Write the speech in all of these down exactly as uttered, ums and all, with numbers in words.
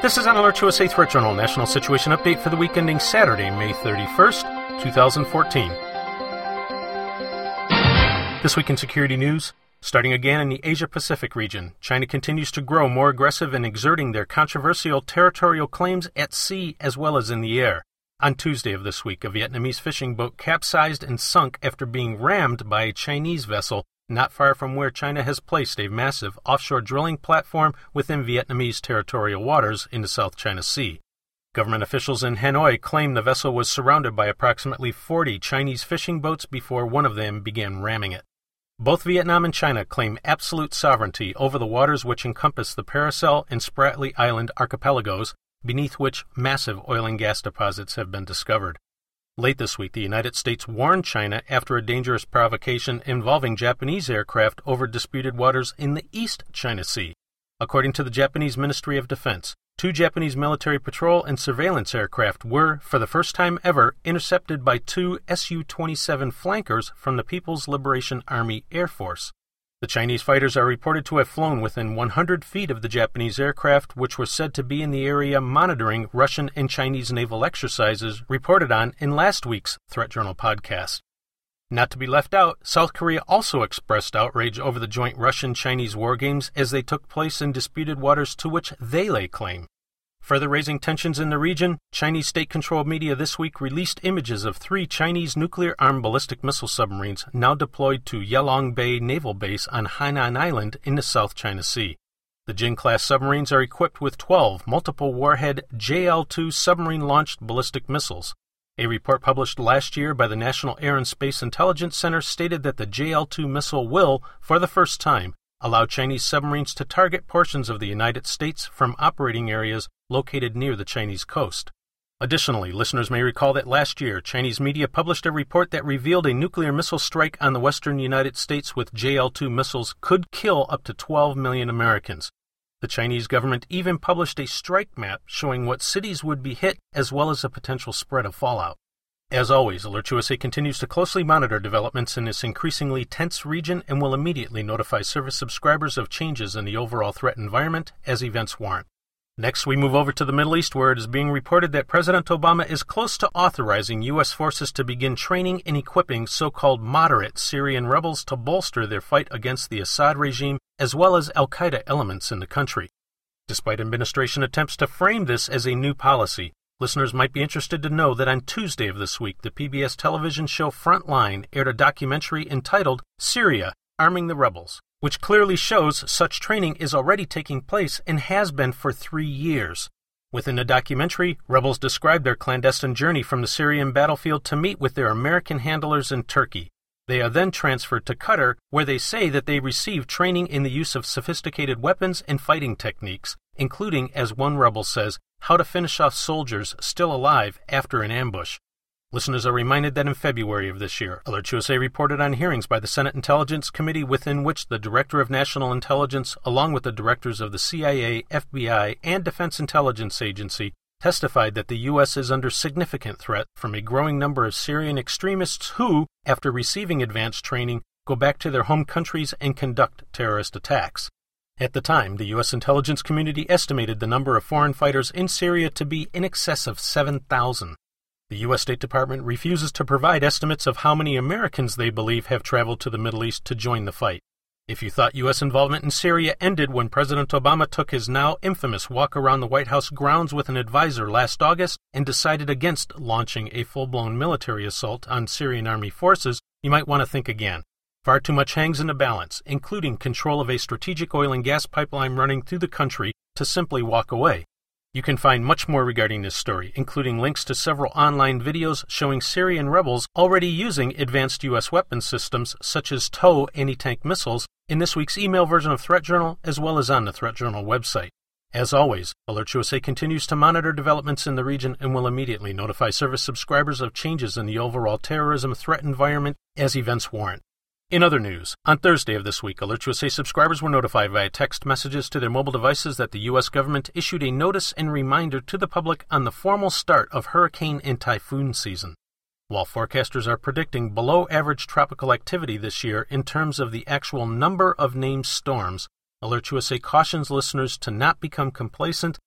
This is an Alert U S A Threat Journal National Situation Update for the week ending Saturday, May thirty-first, twenty fourteen. This week in security news, starting again in the Asia-Pacific region, China continues to grow more aggressive in exerting their controversial territorial claims at sea as well as in the air. On Tuesday of this week, a Vietnamese fishing boat capsized and sunk after being rammed by a Chinese vessel not far from where China has placed a massive offshore drilling platform within Vietnamese territorial waters in the South China Sea. Government officials in Hanoi claim the vessel was surrounded by approximately forty Chinese fishing boats before one of them began ramming it. Both Vietnam and China claim absolute sovereignty over the waters which encompass the Paracel and Spratly Island archipelagos, beneath which massive oil and gas deposits have been discovered. Late this week, the United States warned China after a dangerous provocation involving Japanese aircraft over disputed waters in the East China Sea. According to the Japanese Ministry of Defense, two Japanese military patrol and surveillance aircraft were, for the first time ever, intercepted by two S U twenty-seven flankers from the People's Liberation Army Air Force. The Chinese fighters are reported to have flown within one hundred feet of the Japanese aircraft, which were said to be in the area monitoring Russian and Chinese naval exercises reported on in last week's Threat Journal podcast. Not to be left out, South Korea also expressed outrage over the joint Russian-Chinese war games as they took place in disputed waters to which they lay claim. Further raising tensions in the region, Chinese state-controlled media this week released images of three Chinese nuclear-armed ballistic missile submarines now deployed to Yalong Bay Naval Base on Hainan Island in the South China Sea. The Jing-class submarines are equipped with twelve multiple-warhead J L two submarine-launched ballistic missiles. A report published last year by the National Air and Space Intelligence Center stated that the J L two missile will, for the first time, allow Chinese submarines to target portions of the United States from operating areas located near the Chinese coast. Additionally, listeners may recall that last year, Chinese media published a report that revealed a nuclear missile strike on the western United States with J L two missiles could kill up to twelve million Americans. The Chinese government even published a strike map showing what cities would be hit as well as a potential spread of fallout. As always, Alert U S A continues to closely monitor developments in this increasingly tense region and will immediately notify service subscribers of changes in the overall threat environment as events warrant. Next, we move over to the Middle East, where it is being reported that President Obama is close to authorizing U S forces to begin training and equipping so-called moderate Syrian rebels to bolster their fight against the Assad regime as well as al-Qaeda elements in the country. Despite administration attempts to frame this as a new policy, listeners might be interested to know that on Tuesday of this week, the P B S television show Frontline aired a documentary entitled Syria, Arming the Rebels, which clearly shows such training is already taking place and has been for three years. Within the documentary, rebels describe their clandestine journey from the Syrian battlefield to meet with their American handlers in Turkey. They are then transferred to Qatar, where they say that they received training in the use of sophisticated weapons and fighting techniques, including, as one rebel says, how to finish off soldiers still alive after an ambush. Listeners are reminded that in February of this year, Alert U S A reported on hearings by the Senate Intelligence Committee within which the Director of National Intelligence, along with the directors of the C I A, F B I, and Defense Intelligence Agency, testified that the U S is under significant threat from a growing number of Syrian extremists who, after receiving advanced training, go back to their home countries and conduct terrorist attacks. At the time, the U S intelligence community estimated the number of foreign fighters in Syria to be in excess of seven thousand. The U S State Department refuses to provide estimates of how many Americans they believe have traveled to the Middle East to join the fight. If you thought U S involvement in Syria ended when President Obama took his now infamous walk around the White House grounds with an advisor last August and decided against launching a full-blown military assault on Syrian army forces, you might want to think again. Far too much hangs in the balance, including control of a strategic oil and gas pipeline running through the country, to simply walk away. You can find much more regarding this story, including links to several online videos showing Syrian rebels already using advanced U S weapons systems such as T O W anti-tank missiles in this week's email version of Threat Journal as well as on the Threat Journal website. As always, Alert U S A continues to monitor developments in the region and will immediately notify service subscribers of changes in the overall terrorism threat environment as events warrant. In other news, on Thursday of this week, Alert U S A subscribers were notified via text messages to their mobile devices that the U S government issued a notice and reminder to the public on the formal start of hurricane and typhoon season. While forecasters are predicting below-average tropical activity this year in terms of the actual number of named storms, Alert U S A cautions listeners to not become complacent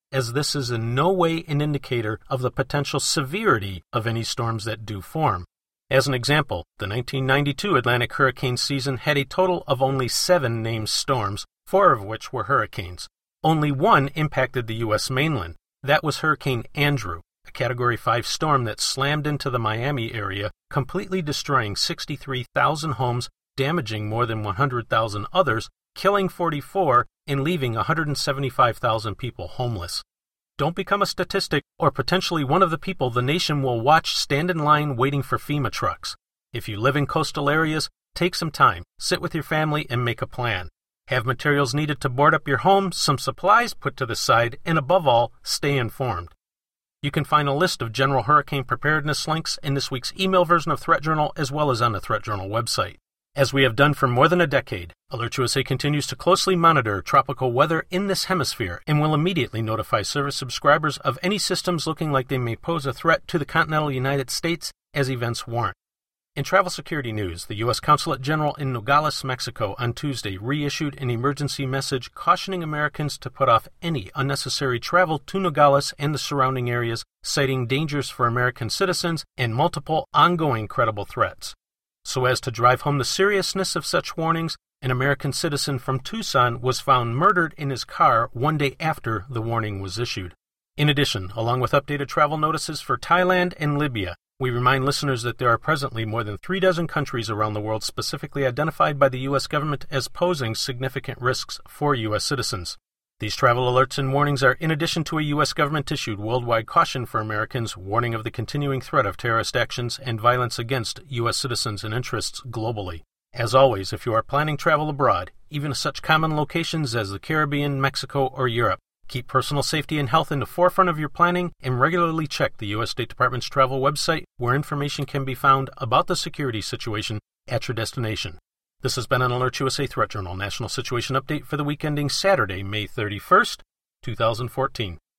as this is in no way an indicator of the potential severity of any storms that do form. As an example, the nineteen ninety-two Atlantic hurricane season had a total of only seven named storms, four of which were hurricanes. Only one impacted the U S mainland. That was Hurricane Andrew, a Category five storm that slammed into the Miami area, completely destroying sixty-three thousand homes, damaging more than one hundred thousand others, killing forty-four, and leaving one hundred seventy-five thousand people homeless. Don't become a statistic or potentially one of the people the nation will watch stand in line waiting for FEMA trucks. If you live in coastal areas, take some time, sit with your family, and make a plan. Have materials needed to board up your home, some supplies put to the side, and above all, stay informed. You can find a list of general hurricane preparedness links in this week's email version of Threat Journal as well as on the Threat Journal website. As we have done for more than a decade, AlertsUSA continues to closely monitor tropical weather in this hemisphere and will immediately notify service subscribers of any systems looking like they may pose a threat to the continental United States as events warrant. In travel security news, the U S Consulate General in Nogales, Mexico, on Tuesday reissued an emergency message cautioning Americans to put off any unnecessary travel to Nogales and the surrounding areas, citing dangers for American citizens and multiple ongoing credible threats. So as to drive home the seriousness of such warnings, an American citizen from Tucson was found murdered in his car one day after the warning was issued. In addition, along with updated travel notices for Thailand and Libya, we remind listeners that there are presently more than three dozen countries around the world specifically identified by the U S government as posing significant risks for U S citizens. These travel alerts and warnings are in addition to a U S government-issued worldwide caution for Americans warning of the continuing threat of terrorist actions and violence against U S citizens and interests globally. As always, if you are planning travel abroad, even to such common locations as the Caribbean, Mexico, or Europe, keep personal safety and health in the forefront of your planning and regularly check the U S State Department's travel website where information can be found about the security situation at your destination. This has been an AlertsUSA Threat Journal National Situation Update for the week ending Saturday, May thirty-first, two thousand fourteen.